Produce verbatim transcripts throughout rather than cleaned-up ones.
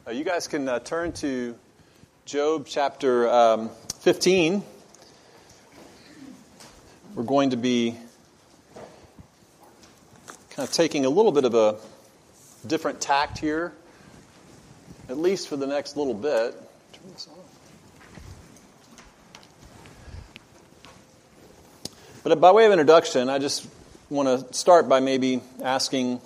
Uh, you guys can uh, turn to Job chapter um, fifteen. We're going to be kind of taking a little bit of a different tact here, at least for the next little bit. Turn this on. But by way of introduction, I just want to start by maybe asking,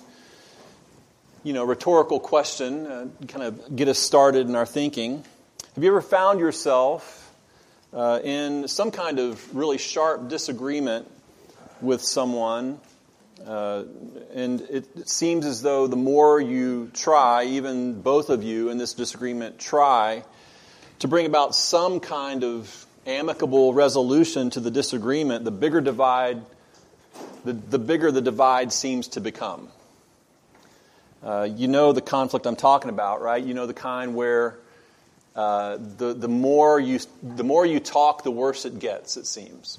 you know, a rhetorical question, uh, kind of get us started in our thinking. Have you ever found yourself uh, in some kind of really sharp disagreement with someone, uh, and it, it seems as though the more you try, even both of you in this disagreement try, to bring about some kind of amicable resolution to the disagreement, the bigger divide, the, the bigger the divide seems to become. Uh, you know the conflict I'm talking about, right? You know the kind where uh, the the more you the more you talk, the worse it gets. It seems,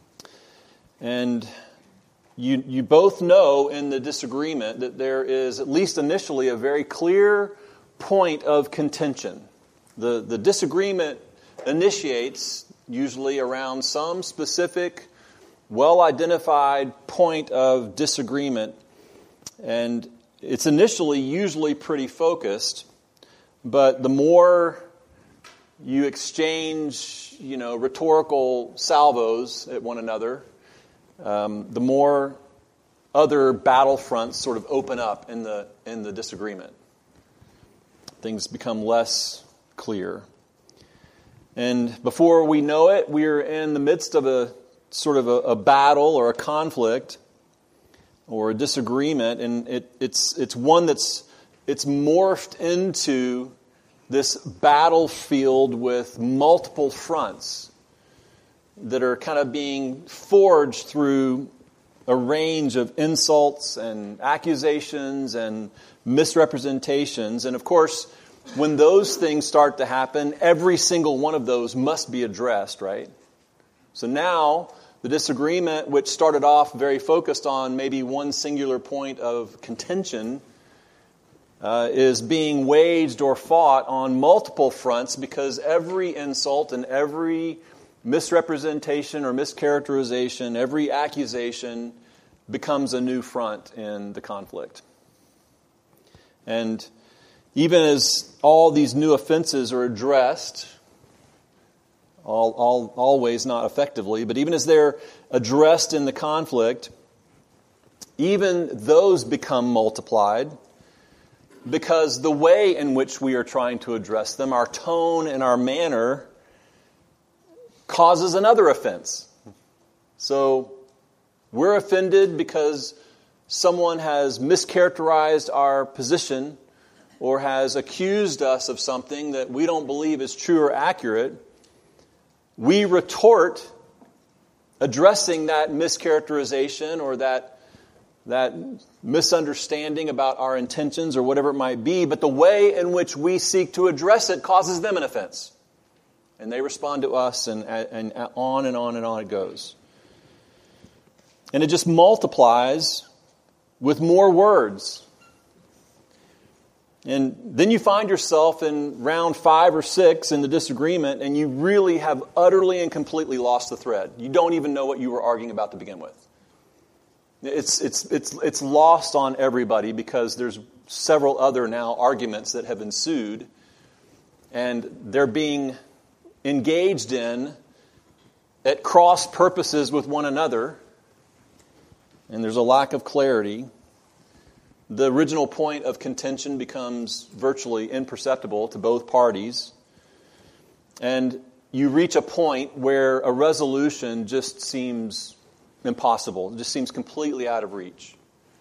and you you both know in the disagreement that there is at least initially a very clear point of contention. The the disagreement initiates usually around some specific, well-identified point of disagreement, and it's initially usually pretty focused, but the more you exchange, you know, rhetorical salvos at one another, um, the more other battlefronts sort of open up in the in the disagreement. Things become less clear. And before we know it, we're in the midst of a sort of a, a battle or a conflict or a disagreement, and it, it's it's one that's it's morphed into this battlefield with multiple fronts that are kind of being forged through a range of insults and accusations and misrepresentations. And of course, when those things start to happen, every single one of those must be addressed, right? So now, the disagreement, which started off very focused on maybe one singular point of contention, uh, is being waged or fought on multiple fronts because every insult and every misrepresentation or mischaracterization, every accusation becomes a new front in the conflict. And even as all these new offenses are addressed, All, all, always not effectively, but even as they're addressed in the conflict, even those become multiplied because the way in which we are trying to address them, our tone and our manner, causes another offense. So we're offended because someone has mischaracterized our position or has accused us of something that we don't believe is true or accurate. We retort, addressing that mischaracterization or that, that misunderstanding about our intentions or whatever it might be, but the way in which we seek to address it causes them an offense. And they respond to us, and, and on and on and on it goes. And it just multiplies with more words. And then you find yourself in round five or six in the disagreement, and you really have utterly and completely lost the thread. You don't even know what you were arguing about to begin with. It's it's it's it's lost on everybody because there's several other now arguments that have ensued, and they're being engaged in at cross purposes with one another, and there's a lack of clarity. The original point of contention becomes virtually imperceptible to both parties. And you reach a point where a resolution just seems impossible. It just seems completely out of reach.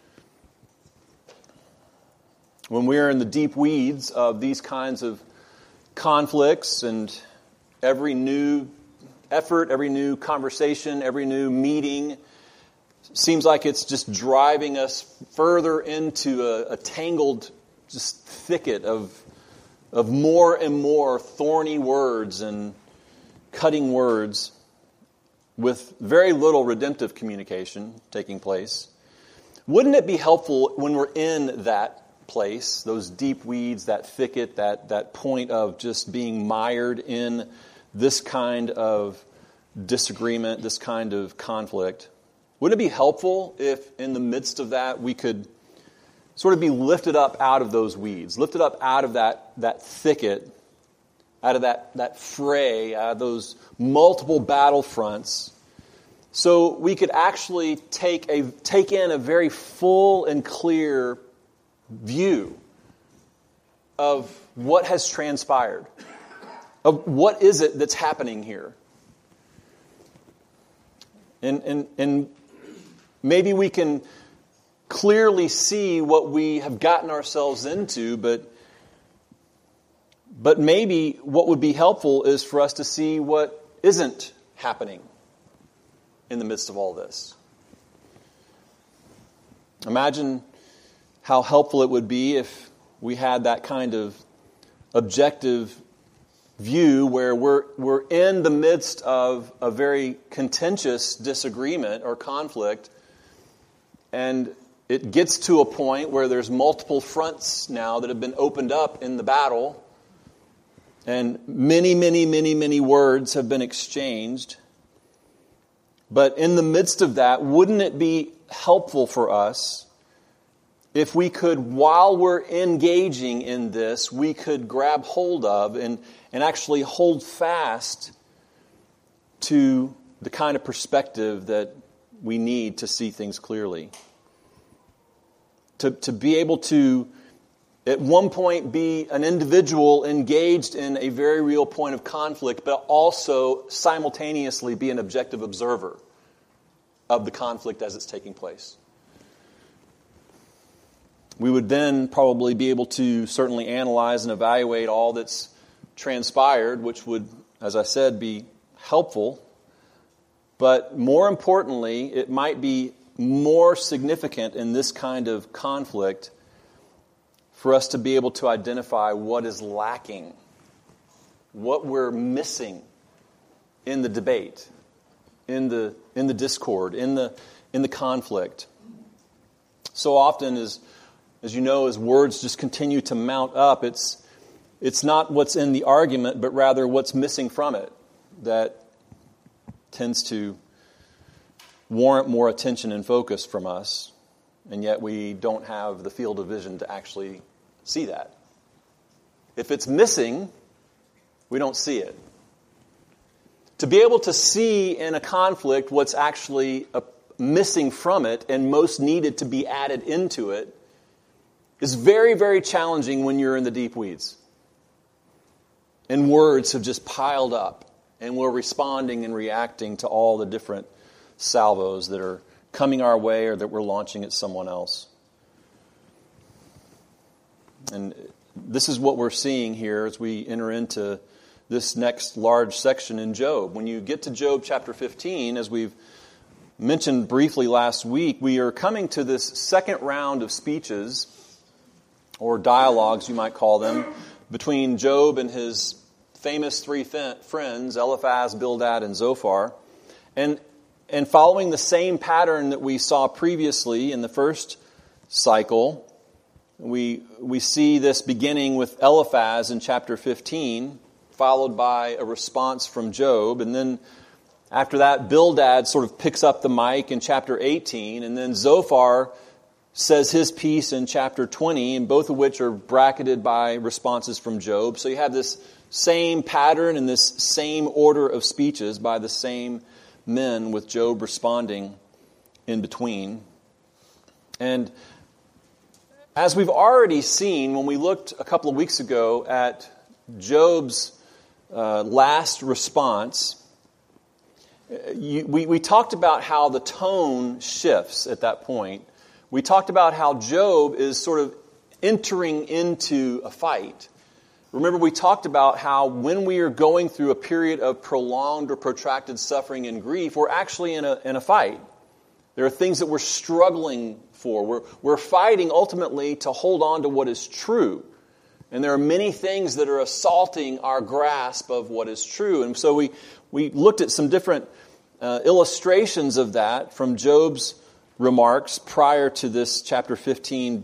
When we're in the deep weeds of these kinds of conflicts, and every new effort, every new conversation, every new meeting seems like it's just driving us further into a, a tangled just thicket of, of more and more thorny words and cutting words with very little redemptive communication taking place. Wouldn't it be helpful when we're in that place, those deep weeds, that thicket, that, that point of just being mired in this kind of disagreement, this kind of conflict, wouldn't it be helpful if in the midst of that we could sort of be lifted up out of those weeds, lifted up out of that, that thicket, out of that, that fray, out of those multiple battle fronts, so we could actually take a take in a very full and clear view of what has transpired, of what is it that's happening here. And, and, and maybe we can clearly see what we have gotten ourselves into, but, but maybe what would be helpful is for us to see what isn't happening in the midst of all this. Imagine how helpful it would be if we had that kind of objective view where we're we're in the midst of a very contentious disagreement or conflict, and it gets to a point where there's multiple fronts now that have been opened up in the battle, and many, many, many, many words have been exchanged. But in the midst of that, wouldn't it be helpful for us if we could, while we're engaging in this, we could grab hold of and, and actually hold fast to the kind of perspective that we need to see things clearly? To, to be able to, at one point, be an individual engaged in a very real point of conflict, but also simultaneously be an objective observer of the conflict as it's taking place. We would then probably be able to certainly analyze and evaluate all that's transpired, which would, as I said, be helpful. But more importantly, it might be more significant in this kind of conflict for us to be able to identify what is lacking, what we're missing in the debate, in the in the discord, in the in the conflict. So often, as as you know, as words just continue to mount up, it's it's not what's in the argument, but rather what's missing from it that tends to warrant more attention and focus from us, and yet we don't have the field of vision to actually see that. If it's missing, we don't see it. To be able to see in a conflict what's actually a, missing from it and most needed to be added into it is very, very challenging when you're in the deep weeds. And words have just piled up, and we're responding and reacting to all the different salvos that are coming our way or that we're launching at someone else. And this is what we're seeing here as we enter into this next large section in Job. When you get to Job chapter fifteen, as we've mentioned briefly last week, we are coming to this second round of speeches, or dialogues you might call them, between Job and his famous three friends, Eliphaz, Bildad, and Zophar. And And following the same pattern that we saw previously in the first cycle, we we see this beginning with Eliphaz in chapter fifteen, followed by a response from Job. And then after that, Bildad sort of picks up the mic in chapter eighteen. And then Zophar says his piece in chapter twenty, and both of which are bracketed by responses from Job. So you have this same pattern and this same order of speeches by the same men, with Job responding in between. And as we've already seen when we looked a couple of weeks ago at Job's uh, last response, you, we, we talked about how the tone shifts at that point. We talked about how Job is sort of entering into a fight. Remember, we talked about how when we are going through a period of prolonged or protracted suffering and grief, we're actually in a in a fight. There are things that we're struggling for. We're, we're fighting ultimately to hold on to what is true. And there are many things that are assaulting our grasp of what is true. And so we, we looked at some different uh, illustrations of that from Job's remarks prior to this chapter fifteen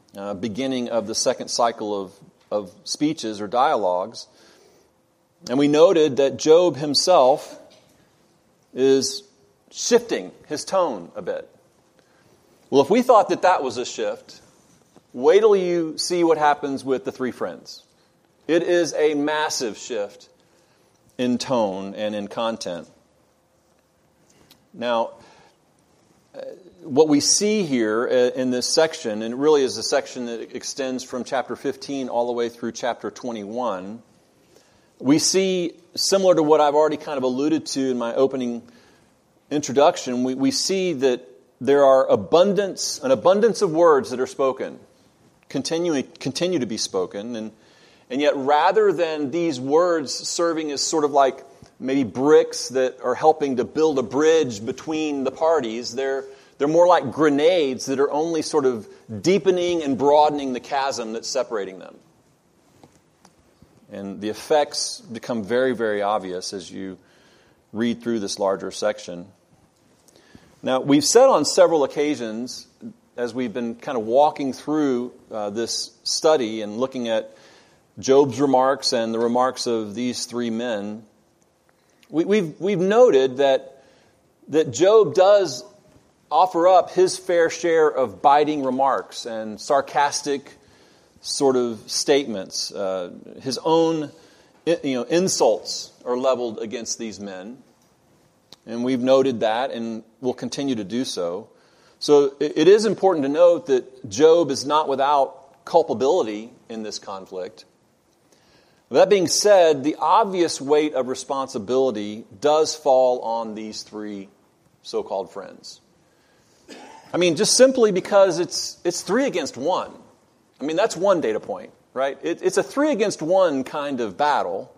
uh, beginning of the second cycle of, of speeches or dialogues. And we noted that Job himself is shifting his tone a bit. Well, if we thought that that was a shift, wait till you see what happens with the three friends. It is a massive shift in tone and in content. Now, uh, what we see here in this section, and it really is a section that extends from chapter fifteen all the way through chapter twenty-one, we see, similar to what I've already kind of alluded to in my opening introduction, we, we see that there are abundance, an abundance of words that are spoken, continue, continue to be spoken, and And yet, rather than these words serving as sort of like maybe bricks that are helping to build a bridge between the parties, they're, they're more like grenades that are only sort of deepening and broadening the chasm that's separating them. And the effects become very, very obvious as you read through this larger section. Now, we've said on several occasions, as we've been kind of walking through uh, this study and looking at Job's remarks and the remarks of these three men, we, we've we've noted that that Job does offer up his fair share of biting remarks and sarcastic sort of statements. Uh, his own, you know, insults are leveled against these men, and we've noted that, and will continue to do so. So it, it is important to note that Job is not without culpability in this conflict. That being said, the obvious weight of responsibility does fall on these three so-called friends. I mean, just simply because it's it's three against one. I mean, that's one data point, right? It, it's a three against one kind of battle.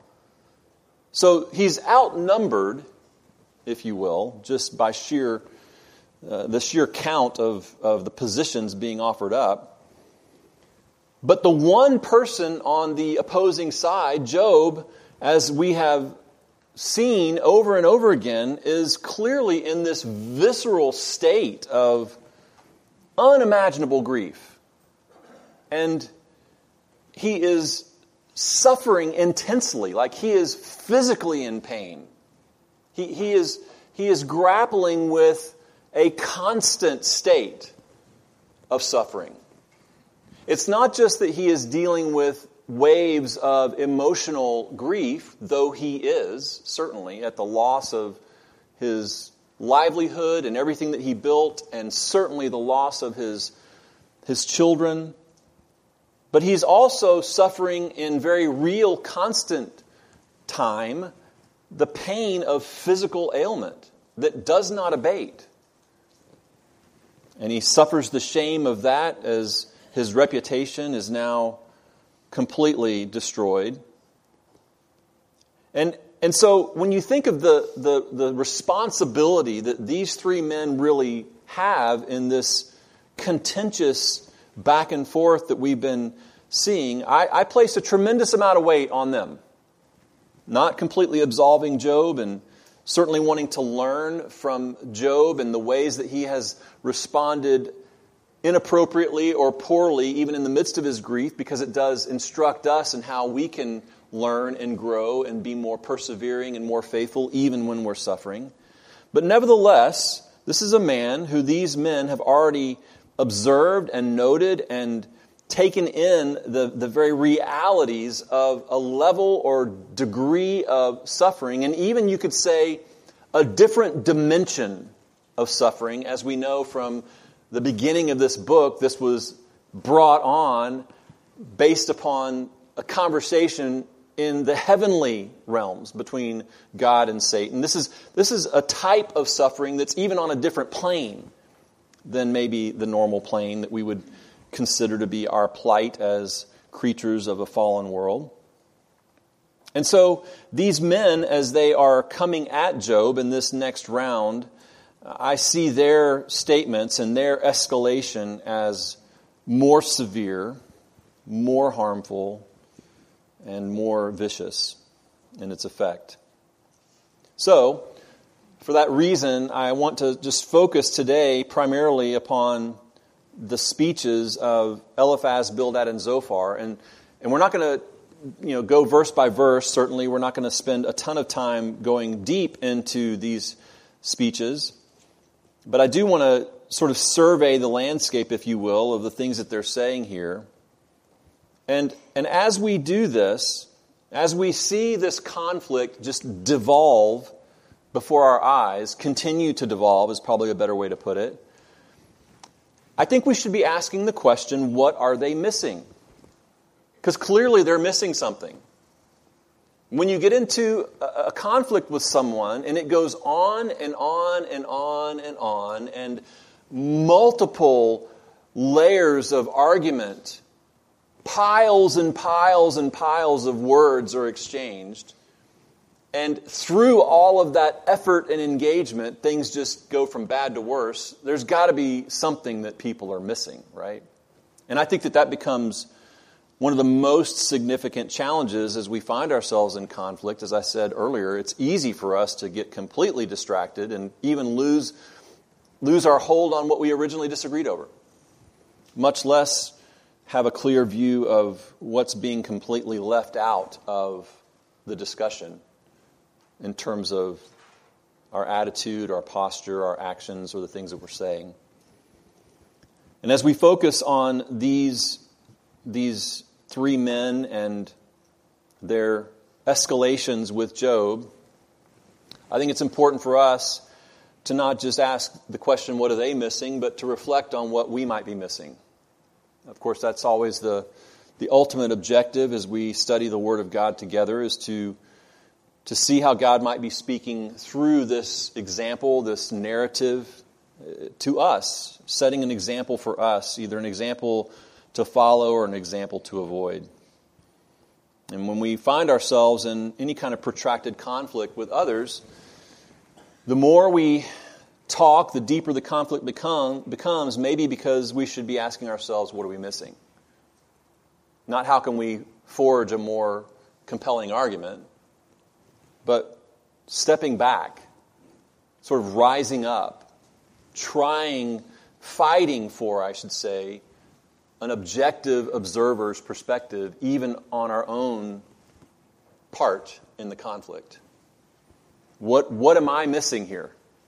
So he's outnumbered, if you will, just by sheer uh, the sheer count of, of the positions being offered up. But the one person on the opposing side, Job, as we have seen over and over again, is clearly in this visceral state of unimaginable grief. And he is suffering intensely, like he is physically in pain. He, he is, he is grappling with a constant state of suffering. It's not just that he is dealing with waves of emotional grief, though he is, certainly, at the loss of his livelihood and everything that he built, and certainly the loss of his, his children. But he's also suffering in very real, constant time, the pain of physical ailment that does not abate. And he suffers the shame of that as his reputation is now completely destroyed. And and so when you think of the, the, the responsibility that these three men really have in this contentious back and forth that we've been seeing, I, I place a tremendous amount of weight on them. Not completely absolving Job and certainly wanting to learn from Job and the ways that he has responded inappropriately or poorly, even in the midst of his grief, because it does instruct us in how we can learn and grow and be more persevering and more faithful, even when we're suffering. But nevertheless, this is a man who these men have already observed and noted and taken in the, the very realities of a level or degree of suffering, and even, you could say, a different dimension of suffering, as we know from the beginning of this book. This was brought on based upon a conversation in the heavenly realms between God and Satan. This is this is a type of suffering that's even on a different plane than maybe the normal plane that we would consider to be our plight as creatures of a fallen world. And so these men, as they are coming at Job in this next round, I see their statements and their escalation as more severe, more harmful, and more vicious in its effect. So, for that reason, I want to just focus today primarily upon the speeches of Eliphaz, Bildad, and Zophar. And, and we're not going to you know, go verse by verse. Certainly, we're not going to spend a ton of time going deep into these speeches. But I do want to sort of survey the landscape, if you will, of the things that they're saying here. And, and as we do this, as we see this conflict just devolve before our eyes, continue to devolve is probably a better way to put it, I think we should be asking the question, what are they missing? Because clearly they're missing something. When you get into a, a conflict with someone and it goes on and on and on and on and multiple layers of argument, piles and piles and piles of words are exchanged, and through all of that effort and engagement, things just go from bad to worse, there's got to be something that people are missing, right? And I think that that becomes one of the most significant challenges as we find ourselves in conflict. As I said earlier, it's easy for us to get completely distracted and even lose, lose our hold on what we originally disagreed over, much less have a clear view of what's being completely left out of the discussion in terms of our attitude, our posture, our actions, or the things that we're saying. And as we focus on these, these three men and their escalations with Job, I think it's important for us to not just ask the question, what are they missing, but to reflect on what we might be missing. Of course, that's always the, the ultimate objective as we study the Word of God together, is to to see how God might be speaking through this example, this narrative to us, setting an example for us, either an example to follow or an example to avoid. And when we find ourselves in any kind of protracted conflict with others, the more we talk, the deeper the conflict become, becomes, maybe because we should be asking ourselves, what are we missing? Not how can we forge a more compelling argument, but stepping back, sort of rising up, trying, fighting for, I should say, an objective observer's perspective, even on our own part in the conflict. What what am I missing here?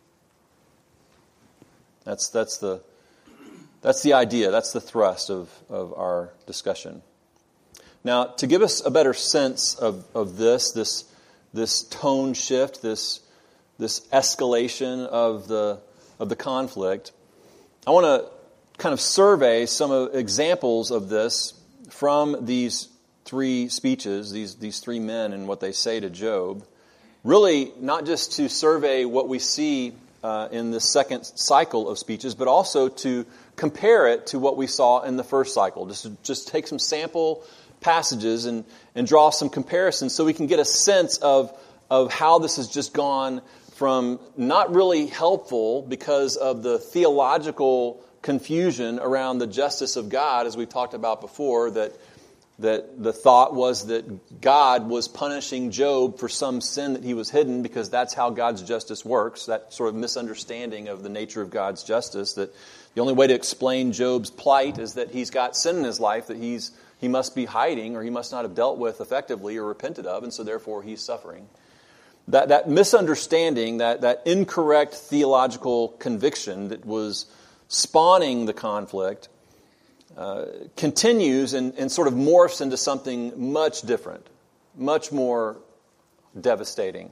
That's that's the that's the idea, that's the thrust of, of our discussion. Now, to give us a better sense of, of this, this this tone shift, this this escalation of the of the conflict, I want to kind of survey some of examples of this from these three speeches, these these three men and what they say to Job. Really, not just to survey what we see uh, in the second cycle of speeches, but also to compare it to what we saw in the first cycle. Just to, just take some sample passages and, and draw some comparisons so we can get a sense of, of how this has just gone from not really helpful because of the theological confusion around the justice of God, as we've talked about before, that that the thought was that God was punishing Job for some sin that he was hidden because that's how God's justice works, that sort of misunderstanding of the nature of God's justice, that the only way to explain Job's plight is that he's got sin in his life that he's he must be hiding or he must not have dealt with effectively or repented of, and so therefore he's suffering. That that misunderstanding, that, that incorrect theological conviction that was spawning the conflict uh, continues and, and sort of morphs into something much different, much more devastating,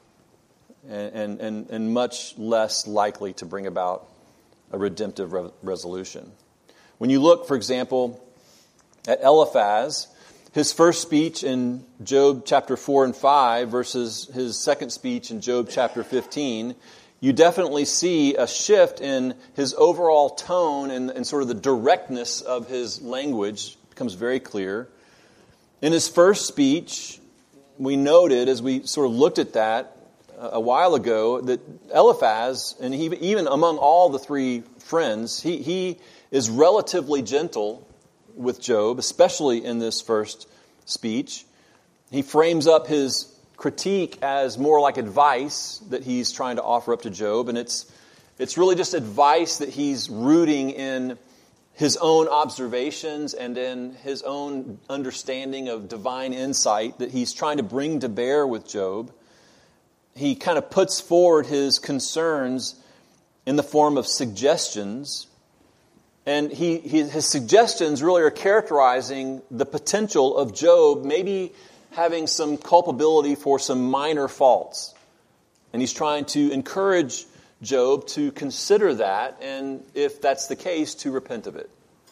and, and, and much less likely to bring about a redemptive re- resolution. When you look, for example, at Eliphaz, his first speech in Job chapter four and five versus his second speech in Job chapter fifteen, you definitely see a shift in his overall tone and, and sort of the directness of his language. It becomes very clear. In his first speech, we noted, as we sort of looked at that a while ago, that Eliphaz, and he, even among all the three friends, he, he is relatively gentle with Job, especially in this first speech. He frames up his critique as more like advice that he's trying to offer up to Job, and it's it's really just advice that he's rooting in his own observations and then his own understanding of divine insight that he's trying to bring to bear with Job. He kind of puts forward his concerns in the form of suggestions. And he, he, his suggestions really are characterizing the potential of Job maybe having some culpability for some minor faults. And he's trying to encourage Job to consider that, and if that's the case, to repent of it.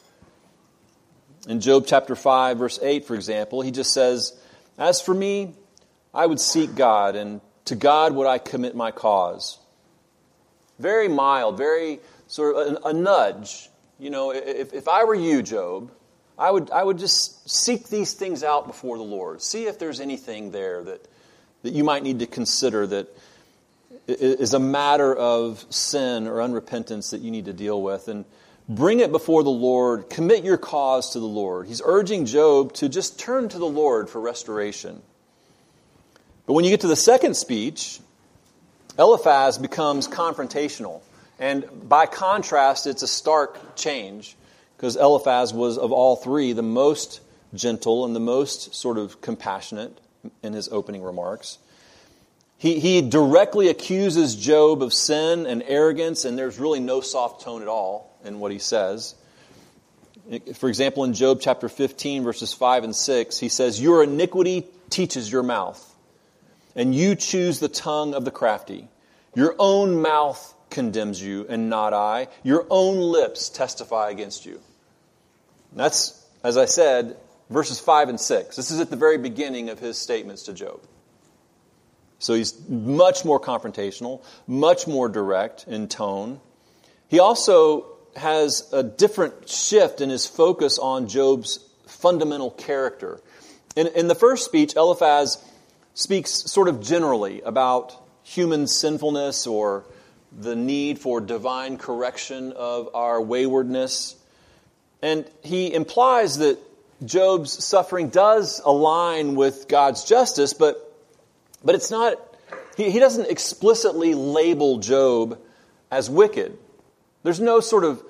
In Job chapter five, verse eight, for example, he just says, "As for me, I would seek God, and to God would I commit my cause." Very mild, very sort of a, a nudge. You know, if, if I were you, Job, I would I would just seek these things out before the Lord. See if there's anything there that, that you might need to consider that is a matter of sin or unrepentance that you need to deal with. And bring it before the Lord. Commit your cause to the Lord. He's urging Job to just turn to the Lord for restoration. But when you get to the second speech, Eliphaz becomes confrontational. And by contrast, it's a stark change, because Eliphaz was, of all three, the most gentle and the most sort of compassionate in his opening remarks. He, he directly accuses Job of sin and arrogance, and there's really no soft tone at all in what he says. For example, in Job chapter fifteen, verses five and six, he says, "Your iniquity teaches your mouth, and you choose the tongue of the crafty. Your own mouth condemns you, and not I. Your own lips testify against you." And that's, as I said, verses five and six. This is at the very beginning of his statements to Job. So he's much more confrontational, much more direct in tone. He also has a different shift in his focus on Job's fundamental character. In, in the first speech, Eliphaz speaks sort of generally about human sinfulness or the need for divine correction of our waywardness. And he implies that Job's suffering does align with God's justice, but But it's not, he, he doesn't explicitly label Job as wicked. There's no sort of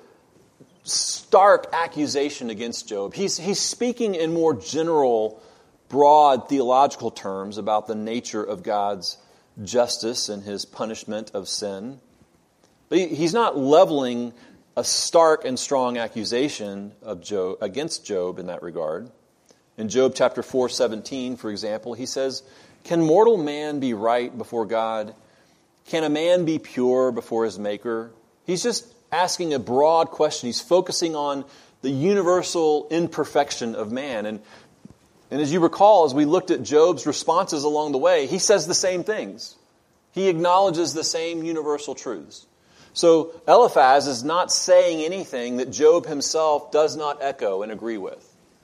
stark accusation against Job. He's, he's speaking in more general, broad theological terms about the nature of God's justice and his punishment of sin. But he, he's not leveling a stark and strong accusation of Job, against Job in that regard. In Job chapter four seventeen, for example, he says, "Can mortal man be right before God? Can a man be pure before his Maker?" He's just asking a broad question. He's focusing on the universal imperfection of man. And, and as you recall, as we looked at Job's responses along the way, he says the same things. He acknowledges the same universal truths. So Eliphaz is not saying anything that Job himself does not echo and agree with.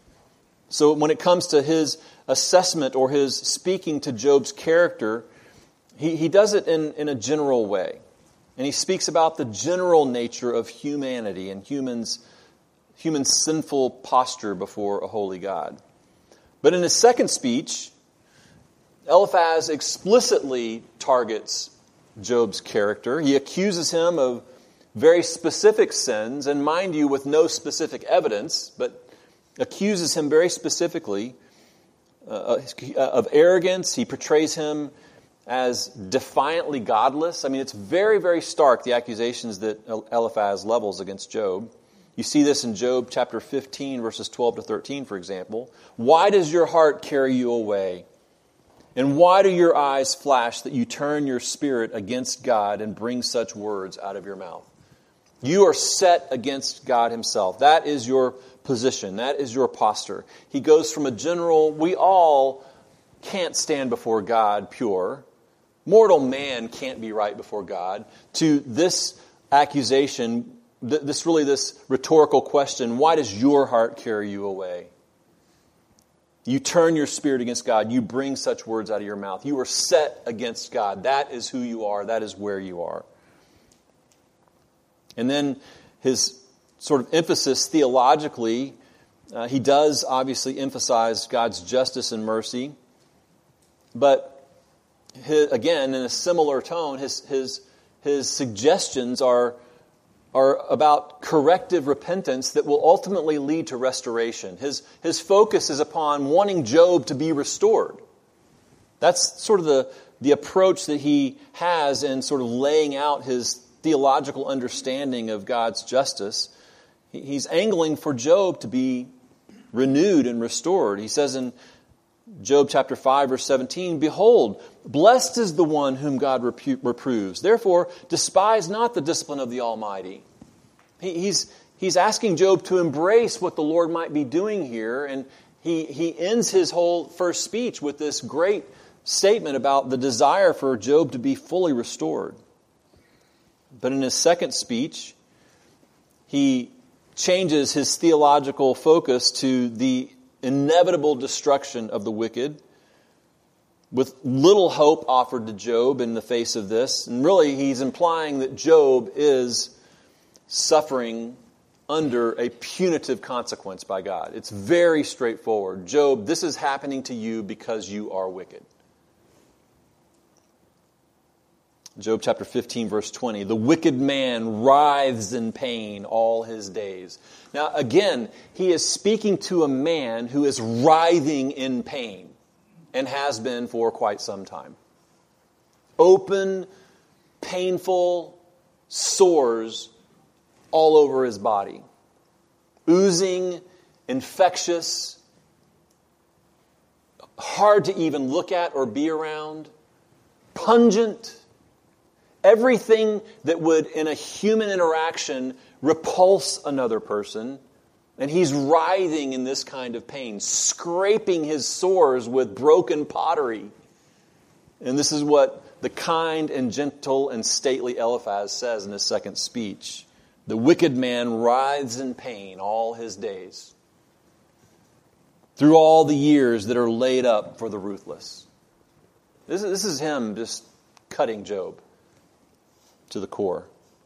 So when it comes to his assessment or his speaking to Job's character, he, he does it in, in a general way. And he speaks about the general nature of humanity and humans, human sinful posture before a holy God. But in his second speech, Eliphaz explicitly targets Job's character. He accuses him of very specific sins, and mind you, with no specific evidence, but accuses him very specifically uh, of arrogance. He portrays him as defiantly godless. I mean, it's very, very stark, the accusations that Eliphaz levels against Job. You see this in Job chapter fifteen, verses twelve to thirteen, for example. "Why does your heart carry you away? And why do your eyes flash that you turn your spirit against God and bring such words out of your mouth?" You are set against God himself. That is your position. That is your posture. He goes from a general, we all can't stand before God pure. Mortal man can't be right before God, to this accusation, this really this rhetorical question, why does your heart carry you away? You turn your spirit against God. You bring such words out of your mouth. You are set against God. That is who you are. That is where you are. And then his sort of emphasis theologically, uh, he does obviously emphasize God's justice and mercy. But his, again, in a similar tone, his, his, his suggestions are are about corrective repentance that will ultimately lead to restoration. His, his focus is upon wanting Job to be restored. That's sort of the, the approach that he has in sort of laying out his theological understanding of God's justice. He, he's angling for Job to be renewed and restored. He says in Job chapter five, verse seventeen, "Behold, blessed is the one whom God repu- reproves. Therefore, despise not the discipline of the Almighty." He, he's, he's asking Job to embrace what the Lord might be doing here, and he, he ends his whole first speech with this great statement about the desire for Job to be fully restored. But in his second speech, he changes his theological focus to the inevitable destruction of the wicked, with little hope offered to Job in the face of this. And really, he's implying that Job is suffering under a punitive consequence by God. It's very straightforward. Job, this is happening to you because you are wicked. Job chapter fifteen, verse twenty, "The wicked man writhes in pain all his days." Now, again, he is speaking to a man who is writhing in pain and has been for quite some time. Open, painful sores all over his body. Oozing, infectious, hard to even look at or be around, pungent. Everything that would, in a human interaction, repulse another person. And he's writhing in this kind of pain, scraping his sores with broken pottery. And this is what the kind and gentle and stately Eliphaz says in his second speech. "The wicked man writhes in pain all his days, through all the years that are laid up for the ruthless." This is, this is him just cutting Job to the core.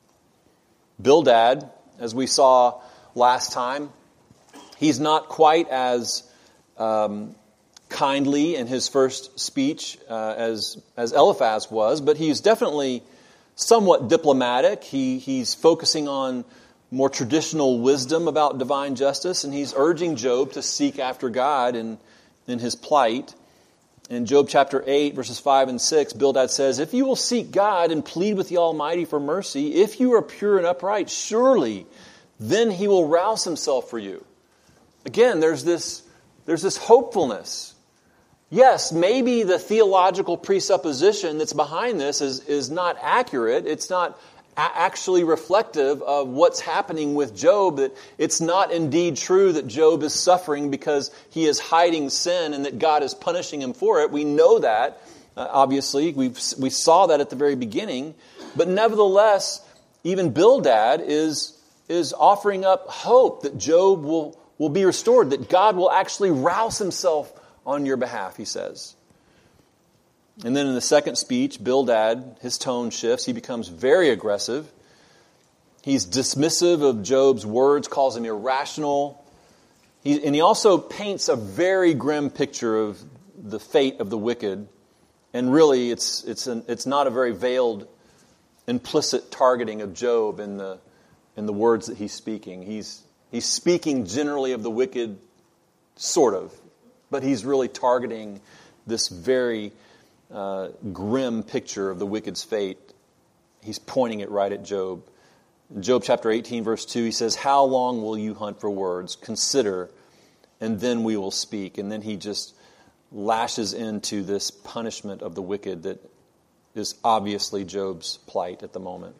Bildad, as we saw last time, he's not quite as um, kindly in his first speech uh, as as Eliphaz was, but he's definitely somewhat diplomatic. He he's focusing on more traditional wisdom about divine justice, and he's urging Job to seek after God in in his plight. In Job chapter eight, verses five and six, Bildad says, "If you will seek God and plead with the Almighty for mercy, if you are pure and upright, surely then He will rouse Himself for you." Again, there's this, there's this hopefulness. Yes, maybe the theological presupposition that's behind this is, is not accurate. It's not a- actually reflective of what's happening with Job, that it's not indeed true that Job is suffering because he is hiding sin and that God is punishing him for it. We know that, uh, obviously. we we saw that at the very beginning. But nevertheless, even Bildad is, is offering up hope that Job will, will be restored, that God will actually rouse Himself on your behalf, he says. And then in the second speech, Bildad, his tone shifts. He becomes very aggressive. He's dismissive of Job's words, calls him irrational. He, and he also paints a very grim picture of the fate of the wicked. And really, it's it's an, it's not a very veiled, implicit targeting of Job in the in the words that he's speaking. He's he's speaking generally of the wicked, sort of, but he's really targeting this very Uh, grim picture of the wicked's fate. He's pointing it right at Job. In Job chapter eighteen, verse two, he says, "How long will you hunt for words? Consider, and then we will speak." And then he just lashes into this punishment of the wicked that is obviously Job's plight at the moment.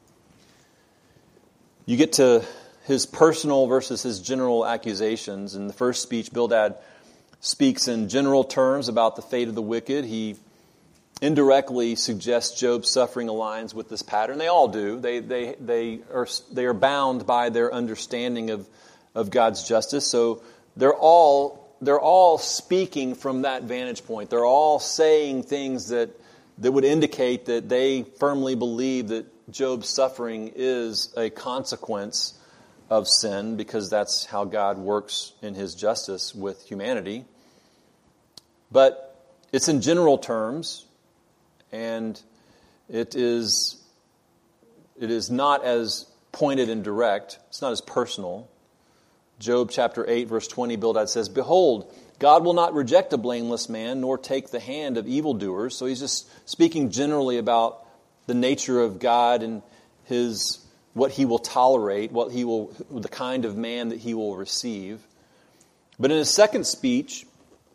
You get to his personal versus his general accusations. In the first speech, Bildad speaks in general terms about the fate of the wicked. He indirectly suggests Job's suffering aligns with this pattern. They all do. They they they are they are bound by their understanding of of God's justice. So they're all they're all speaking from that vantage point. They're all saying things that that would indicate that they firmly believe that Job's suffering is a consequence of sin, because that's how God works in His justice with humanity. But it's in general terms. And it is it is not as pointed and direct. It's not as personal. Job chapter eight, verse twenty, Bildad says, "Behold, God will not reject a blameless man, nor take the hand of evildoers." So he's just speaking generally about the nature of God and his what he will tolerate, what he will, the kind of man that he will receive. But in his second speech,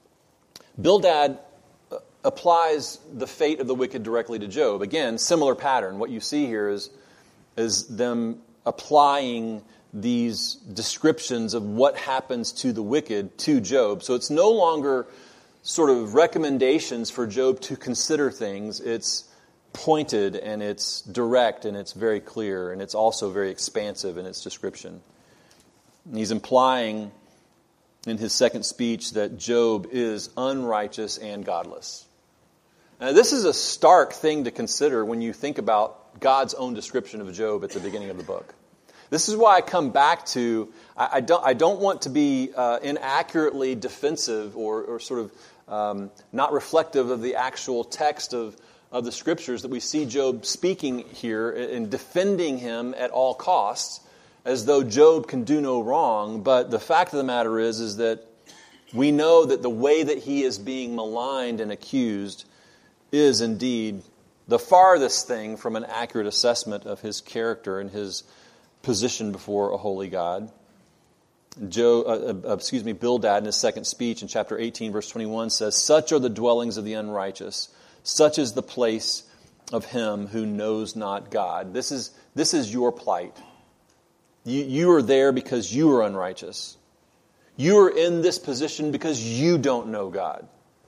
Bildad applies the fate of the wicked directly to Job. Again, similar pattern. What you see here is, is them applying these descriptions of what happens to the wicked to Job. So it's no longer sort of recommendations for Job to consider things. It's pointed and it's direct and it's very clear and it's also very expansive in its description. And he's implying in his second speech that Job is unrighteous and godless. Now, this is a stark thing to consider when you think about God's own description of Job at the beginning of the book. This is why I come back to, I, I don't I don't want to be uh, inaccurately defensive or, or sort of um, not reflective of the actual text of, of the Scriptures that we see Job speaking here and defending him at all costs, as though Job can do no wrong. But the fact of the matter is, is that we know that the way that he is being maligned and accused is indeed the farthest thing from an accurate assessment of his character and his position before a holy God. Joe, uh, uh, excuse me, Bildad in his second speech in chapter eighteen, verse twenty-one says, "Such are the dwellings of the unrighteous. Such is the place of him who knows not God." This is this is your plight. You, you are there because you are unrighteous. You are in this position because you don't know God.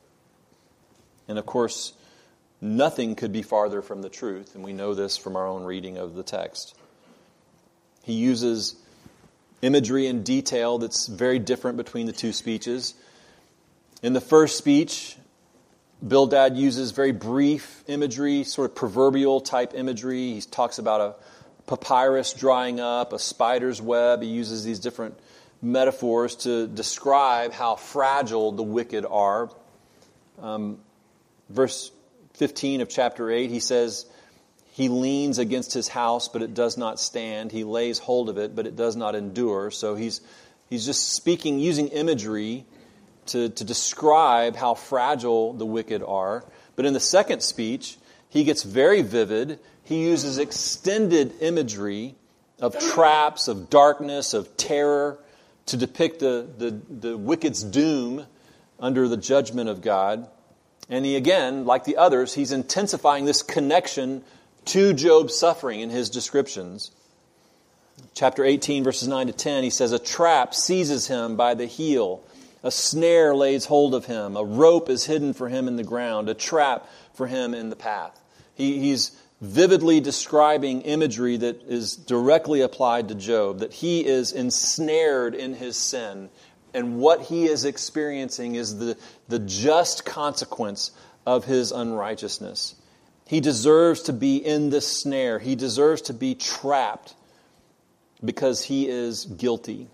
And of course, nothing could be farther from the truth, and we know this from our own reading of the text. He uses imagery and detail that's very different between the two speeches. In the first speech, Bildad uses very brief imagery, sort of proverbial type imagery. He talks about a papyrus drying up, a spider's web. He uses these different metaphors to describe how fragile the wicked are. Um, verse fifteen of chapter eight, he says, "He leans against his house, but it does not stand. He lays hold of it, but it does not endure." So he's he's just speaking, using imagery to, to describe how fragile the wicked are. But in the second speech, he gets very vivid. He uses extended imagery of traps, of darkness, of terror to depict the, the, the wicked's doom under the judgment of God. And he, again, like the others, he's intensifying this connection to Job's suffering in his descriptions. Chapter eighteen, verses nine to ten, he says, "A trap seizes him by the heel. A snare lays hold of him. A rope is hidden for him in the ground. A trap for him in the path." He, he's vividly describing imagery that is directly applied to Job, that he is ensnared in his sin. And what he is experiencing is the, the just consequence of his unrighteousness. He deserves to be in this snare. He deserves to be trapped because he is guilty.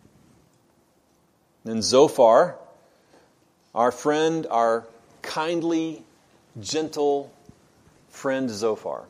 And Zophar, our friend, our kindly, gentle friend Zophar.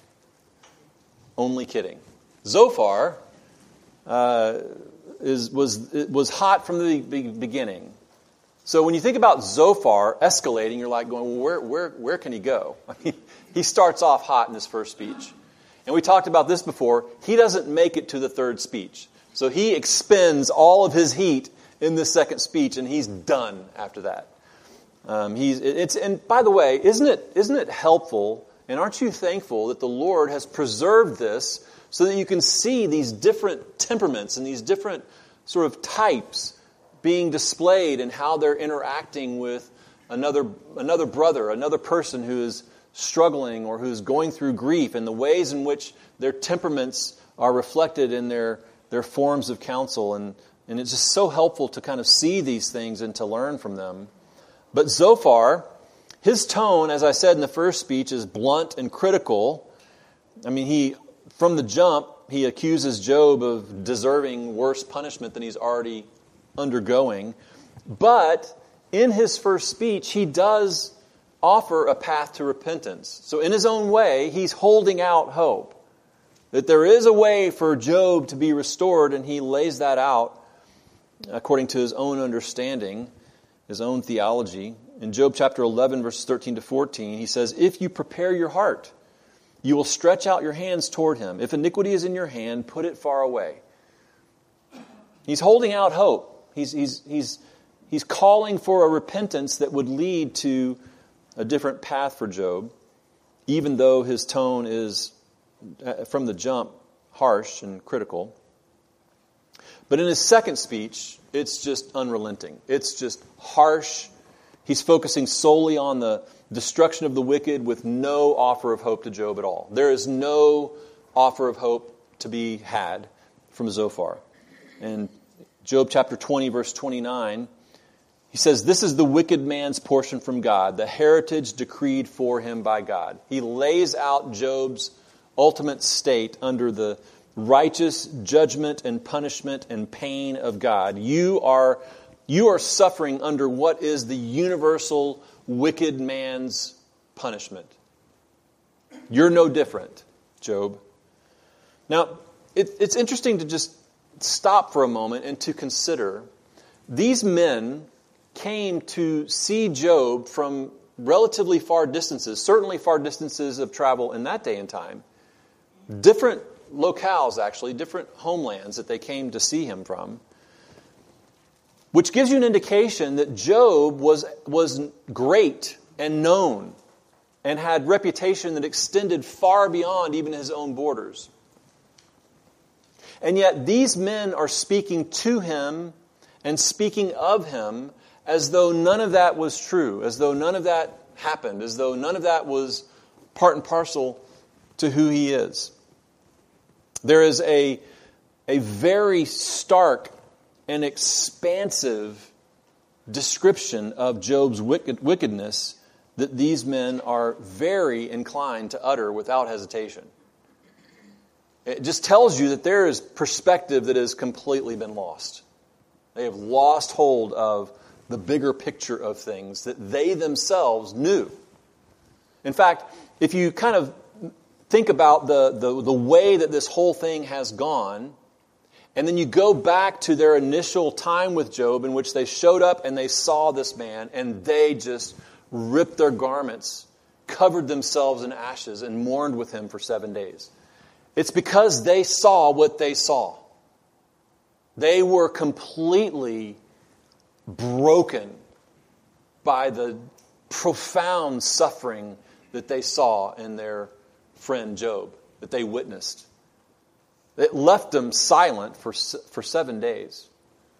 Only kidding. Zophar uh, is was was hot from the beginning. So when you think about Zophar escalating, you're like going, well, where where where can he go? I mean, he starts off hot in his first speech. And we talked about this before. He doesn't make it to the third speech. So he expends all of his heat in this second speech, and he's done after that. Um, he's it's and by the way, isn't it isn't it helpful, and aren't you thankful that the Lord has preserved this so that you can see these different temperaments and these different sort of types being displayed and how they're interacting with another another brother, another person who is struggling or who's going through grief, and the ways in which their temperaments are reflected in their, their forms of counsel. And, and it's just so helpful to kind of see these things and to learn from them. But Zophar, his tone, as I said in the first speech, is blunt and critical. I mean, he from the jump, he accuses Job of deserving worse punishment than he's already undergoing. But in his first speech, he does offer a path to repentance. So in his own way, he's holding out hope. that there is a way for Job to be restored, and he lays that out according to his own understanding, his own theology. In Job chapter eleven, verses thirteen to fourteen, he says, "If you prepare your heart, you will stretch out your hands toward him. If iniquity is in your hand, put it far away." He's holding out hope. He's, he's, he's, he's calling for a repentance that would lead to a different path for Job, even though his tone is, from the jump, harsh and critical. But in his second speech, it's just unrelenting. It's just harsh. He's focusing solely on the destruction of the wicked with no offer of hope to Job at all. There is no offer of hope to be had from Zophar. And Job chapter twenty, verse twenty-nine, he says, "This is the wicked man's portion from God, the heritage decreed for him by God." He lays out Job's ultimate state under the righteous judgment and punishment and pain of God. You are, you are suffering under what is the universal wicked man's punishment. You're no different, Job. Now, it, it's interesting to just stop for a moment and to consider these men came to see Job from relatively far distances, certainly far distances of travel in that day and time. Different locales, actually, different homelands that they came to see him from, which gives you an indication that Job was, was great and known and had reputation that extended far beyond even his own borders. And yet these men are speaking to him and speaking of him as though none of that was true, as though none of that happened, as though none of that was part and parcel to who he is. There is a, a very stark and expansive description of Job's wicked, wickedness that these men are very inclined to utter without hesitation. It just tells you that there is perspective that has completely been lost. They have lost hold of the bigger picture of things that they themselves knew. In fact, if you kind of think about the, the, the way that this whole thing has gone, and then you go back to their initial time with Job in which they showed up and they saw this man and they just ripped their garments, covered themselves in ashes, and mourned with him for seven days. It's because they saw what they saw. They were completely broken by the profound suffering that they saw in their friend Job, that they witnessed. It left them silent for for seven days.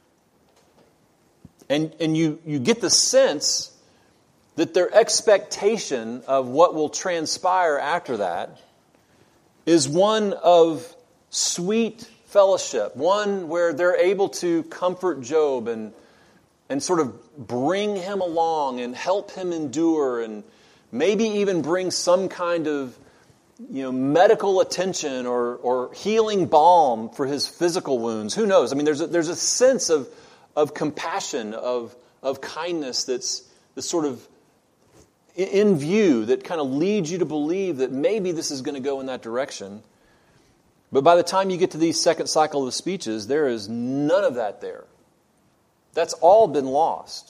And, and you, you get the sense that their expectation of what will transpire after that is one of sweet fellowship, one where they're able to comfort Job and, and sort of bring him along and help him endure and maybe even bring some kind of you know, medical attention or, or healing balm for his physical wounds. Who knows? I mean, there's a, there's a sense of, of compassion, of, of kindness that's, that's sort of in view that kind of leads you to believe that maybe this is going to go in that direction. But by the time you get to the second cycle of speeches, there is none of that there. That's all been lost.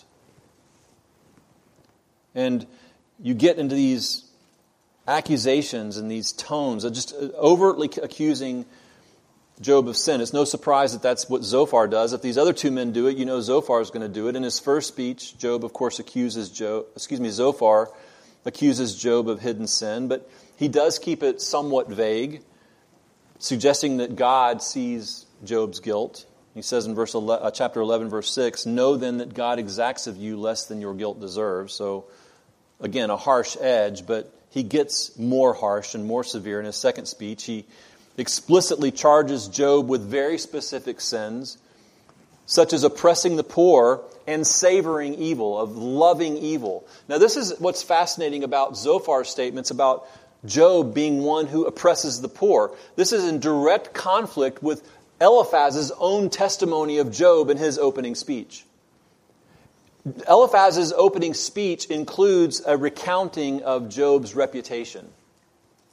And you get into these accusations and these tones of just overtly accusing Job of sin. It's no surprise that that's what Zophar does. If these other two men do it, you know Zophar is going to do it. In his first speech, Job, of course, accuses Job, excuse me, Zophar accuses Job of hidden sin, but he does keep it somewhat vague, suggesting that God sees Job's guilt. He says in verse eleven, uh, chapter eleven, verse six, "Know then that God exacts of you less than your guilt deserves." So, again, a harsh edge, but he gets more harsh and more severe in his second speech. He explicitly charges Job with very specific sins, such as oppressing the poor and savoring evil, of loving evil. Now, this is what's fascinating about Zophar's statements about Job being one who oppresses the poor. This is in direct conflict with Eliphaz's own testimony of Job in his opening speech. Eliphaz's opening speech includes a recounting of Job's reputation.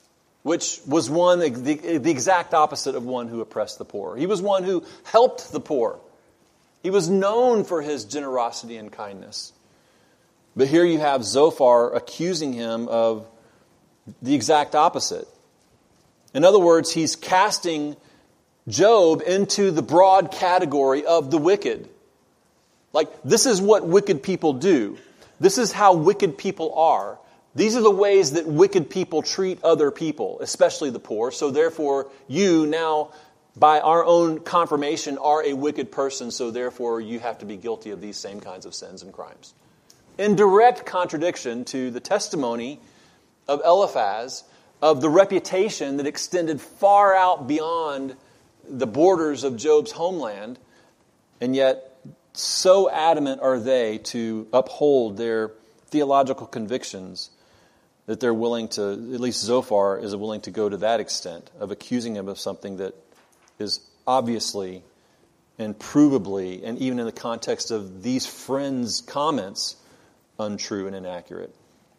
which was one, the, the exact opposite of one who oppressed the poor. He was one who helped the poor. He was known for his generosity and kindness. But here you have Zophar accusing him of the exact opposite. In other words, he's casting Job into the broad category of the wicked. Like, this is what wicked people do. This is how wicked people are. These are the ways that wicked people treat other people, especially the poor. So therefore, you now, by our own confirmation, are a wicked person. So therefore, you have to be guilty of these same kinds of sins and crimes. In direct contradiction to the testimony of Eliphaz, of the reputation that extended far out beyond the borders of Job's homeland, and yet so adamant are they to uphold their theological convictions that they're willing to, at least Zophar is willing to go to that extent of accusing him of something that is obviously and provably, and even in the context of these friends' comments, untrue and inaccurate.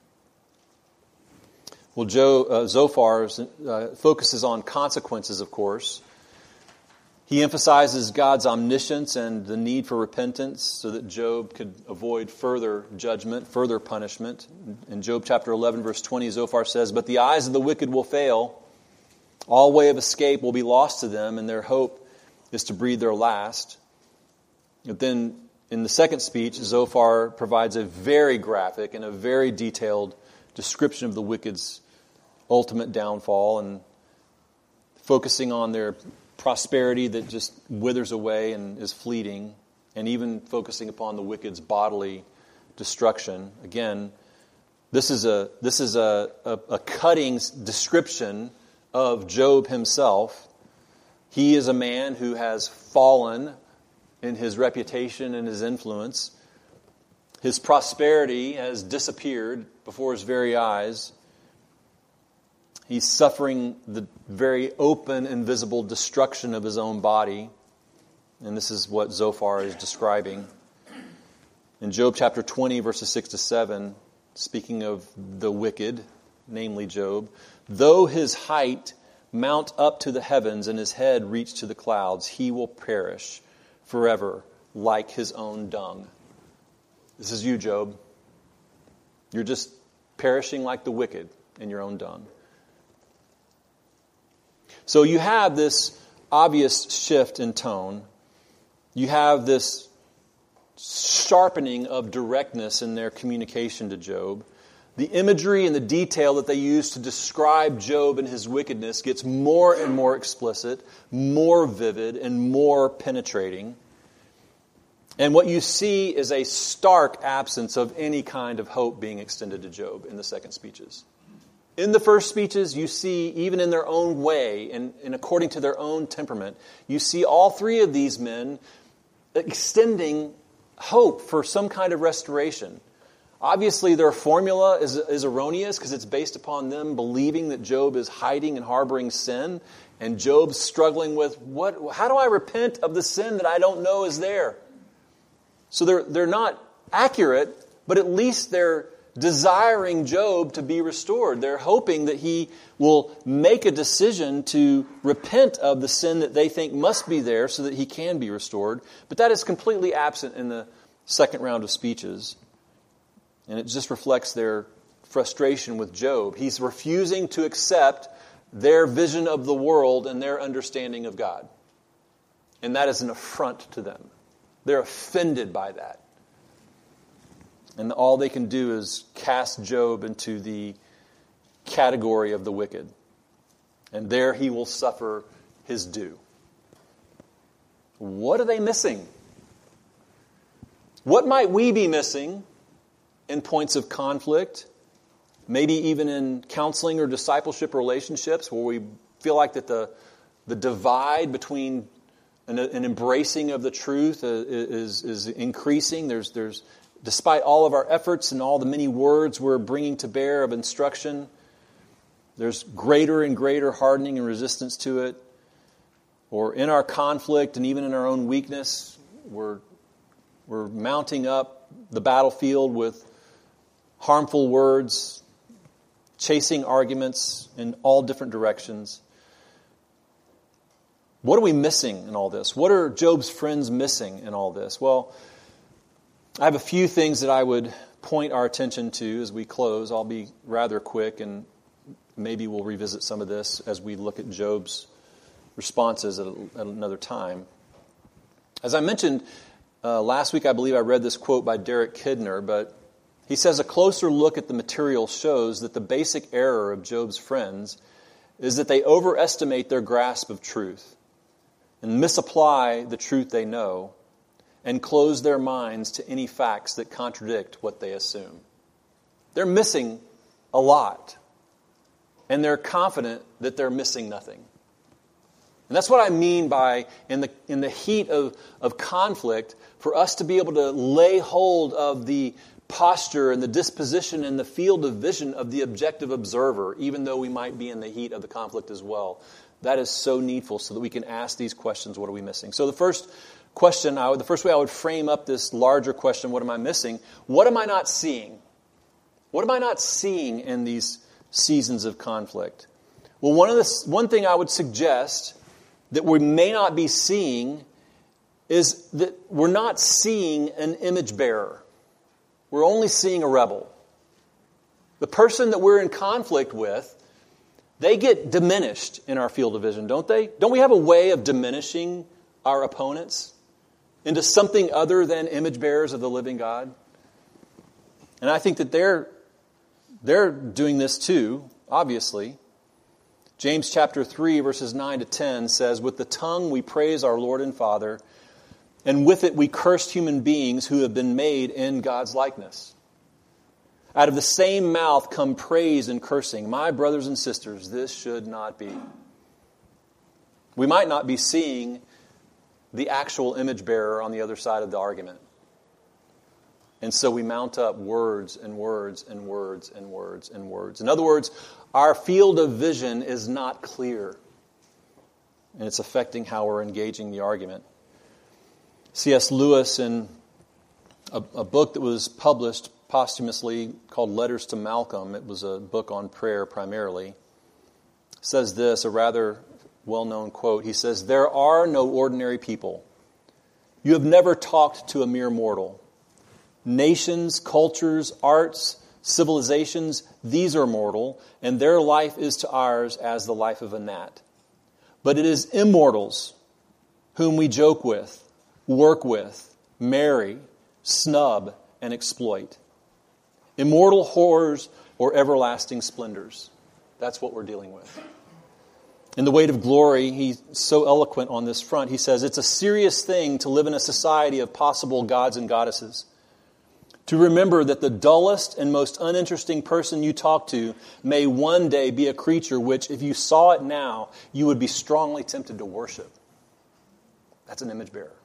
Well, Joe, uh, Zophar uh, focuses on consequences, of course. He emphasizes God's omniscience and the need for repentance so that Job could avoid further judgment, further punishment. In Job chapter eleven, verse twenty, Zophar says, "But the eyes of the wicked will fail. All way of escape will be lost to them, and their hope is to breathe their last." But then in the second speech, Zophar provides a very graphic and a very detailed description of the wicked's ultimate downfall, and focusing on their prosperity that just withers away and is fleeting, and even focusing upon the wicked's bodily destruction. Again, this is a this is a, a, a cutting description of Job himself. He is a man who has fallen in his reputation and his influence. His prosperity has disappeared before his very eyes. He's suffering the very open and visible destruction of his own body. And this is what Zophar is describing. In Job chapter twenty, verses six to seven, speaking of the wicked, namely Job, "Though his height mount up to the heavens and his head reach to the clouds, he will perish forever like his own dung." This is you, Job. You're just perishing like the wicked in your own dung. So you have this obvious shift in tone. You have this sharpening of directness in their communication to Job. The imagery and the detail that they use to describe Job and his wickedness gets more and more explicit, more vivid, and more penetrating. And what you see is a stark absence of any kind of hope being extended to Job in the second speeches. In the first speeches, you see, even in their own way and, and according to their own temperament, you see all three of these men extending hope for some kind of restoration. Obviously, their formula is, is erroneous because it's based upon them believing that Job is hiding and harboring sin, and Job's struggling with, what? How do I repent of the sin that I don't know is there? So they're they're not accurate, but at least they're desiring Job to be restored. They're hoping that he will make a decision to repent of the sin that they think must be there so that he can be restored. But that is completely absent in the second round of speeches. And it just reflects their frustration with Job. He's refusing to accept their vision of the world and their understanding of God. And that is an affront to them. They're offended by that. And all they can do is cast Job into the category of the wicked. And there he will suffer his due. What are they missing? What might we be missing in points of conflict? Maybe even in counseling or discipleship relationships where we feel like that the, the divide between an, an embracing of the truth is, is increasing. There's there's Despite all of our efforts and all the many words we're bringing to bear of instruction, there's greater and greater hardening and resistance to it. Or in our conflict and even in our own weakness, we're, we're mounting up the battlefield with harmful words chasing arguments in all different directions. What are we missing in all this? What are Job's friends missing in all this? Well, I have a few things that I would point our attention to as we close. I'll be rather quick, and maybe we'll revisit some of this as we look at Job's responses at, a, at another time. As I mentioned uh, last week, I believe I read this quote by Derek Kidner, but he says, a closer look at the material shows that the basic error of Job's friends is that they overestimate their grasp of truth and misapply the truth they know and close their minds to any facts that contradict what they assume. They're missing a lot, and they're confident that they're missing nothing. And that's what I mean by, in the in the heat of, of conflict, for us to be able to lay hold of the posture and the disposition and the field of vision of the objective observer, even though we might be in the heat of the conflict as well. That is so needful so that we can ask these questions, what are we missing? So the first question, I would, the first way I would frame up this larger question, what am I missing? What am I not seeing? What am I not seeing in these seasons of conflict? Well, one of the, one thing I would suggest that we may not be seeing is that we're not seeing an image bearer. We're only seeing a rebel. The person that we're in conflict with, they get diminished in our field of vision, don't they? Don't we have a way of diminishing our opponents into something other than image bearers of the living God? And I think that they're, they're doing this too, obviously. James chapter three, verses nine to ten says, with the tongue we praise our Lord and Father, and with it we curse human beings who have been made in God's likeness. Out of the same mouth come praise and cursing. My brothers and sisters, this should not be. We might not be seeing the actual image bearer on the other side of the argument. And so we mount up words and words and words and words and words. In other words, our field of vision is not clear. And it's affecting how we're engaging the argument. C S Lewis, in a, a book that was published posthumously called Letters to Malcolm, it was a book on prayer primarily, says this, a rather well-known quote. He says, there are no ordinary people. You have never talked to a mere mortal. Nations, cultures, arts, civilizations, these are mortal, and their life is to ours as the life of a gnat. But it is immortals whom we joke with, work with, marry, snub, and exploit. Immortal horrors or everlasting splendors. That's what we're dealing with. In The Weight of Glory, he's so eloquent on this front. He says, it's a serious thing to live in a society of possible gods and goddesses. To remember that the dullest and most uninteresting person you talk to may one day be a creature which, if you saw it now, you would be strongly tempted to worship. That's an image bearer.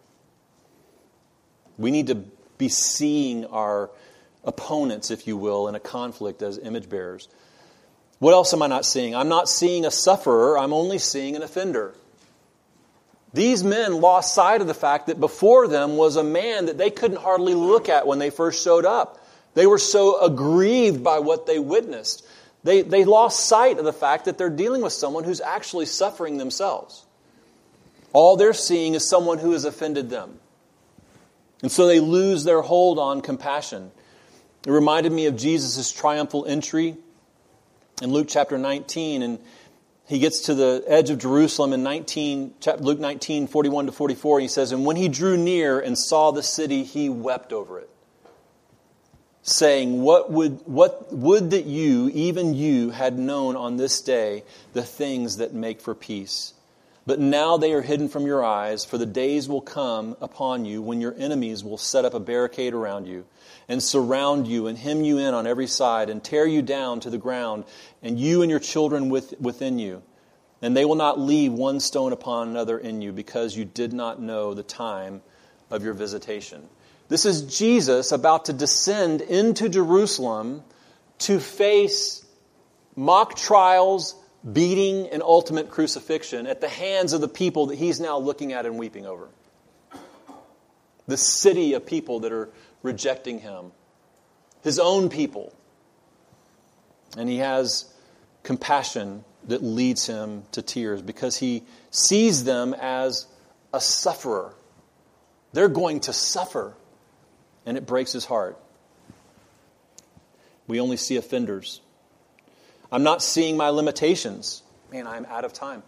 We need to be seeing our opponents, if you will, in a conflict as image bearers. What else am I not seeing? I'm not seeing a sufferer. I'm only seeing an offender. These men lost sight of the fact that before them was a man that they couldn't hardly look at when they first showed up. They were so aggrieved by what they witnessed. They, they lost sight of the fact that they're dealing with someone who's actually suffering themselves. All they're seeing is someone who has offended them. And so they lose their hold on compassion. It reminded me of Jesus' triumphal entry in Luke chapter nineteen, and he gets to the edge of Jerusalem in nineteen, Luke nineteen, forty-one to forty-four. And he says, and when he drew near and saw the city, he wept over it, saying, What would, what would that you, even you, had known on this day the things that make for peace. But now they are hidden from your eyes, for the days will come upon you when your enemies will set up a barricade around you and surround you and hem you in on every side and tear you down to the ground, and you and your children with, within you. And they will not leave one stone upon another in you, because you did not know the time of your visitation. This is Jesus about to descend into Jerusalem to face mock trials, beating, and ultimate crucifixion at the hands of the people that he's now looking at and weeping over. The city of people that are rejecting him. His own people. And he has compassion that leads him to tears because he sees them as a sufferer. They're going to suffer, and it breaks his heart. We only see offenders. I'm not seeing my limitations. Man, I'm out of time.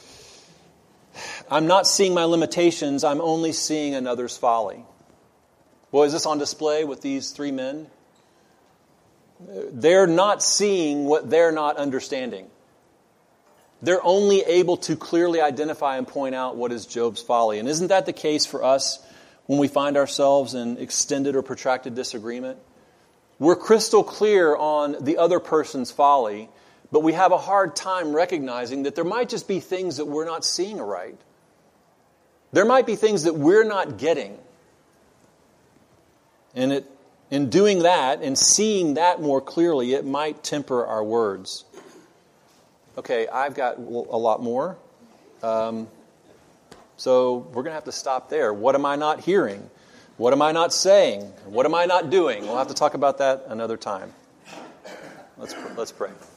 I'm not seeing my limitations. I'm only seeing another's folly. Well, is this on display with these three men? They're not seeing what they're not understanding. They're only able to clearly identify and point out what is Job's folly. And isn't that the case for us when we find ourselves in extended or protracted disagreement? We're crystal clear on the other person's folly, but we have a hard time recognizing that there might just be things that we're not seeing right. There might be things that we're not getting. And it, in doing that and seeing that more clearly, it might temper our words. Okay, I've got a lot more. Um, so we're going to have to stop there. What am I not hearing? What am I not saying? What am I not doing? We'll have to talk about that another time. Let's let's pray.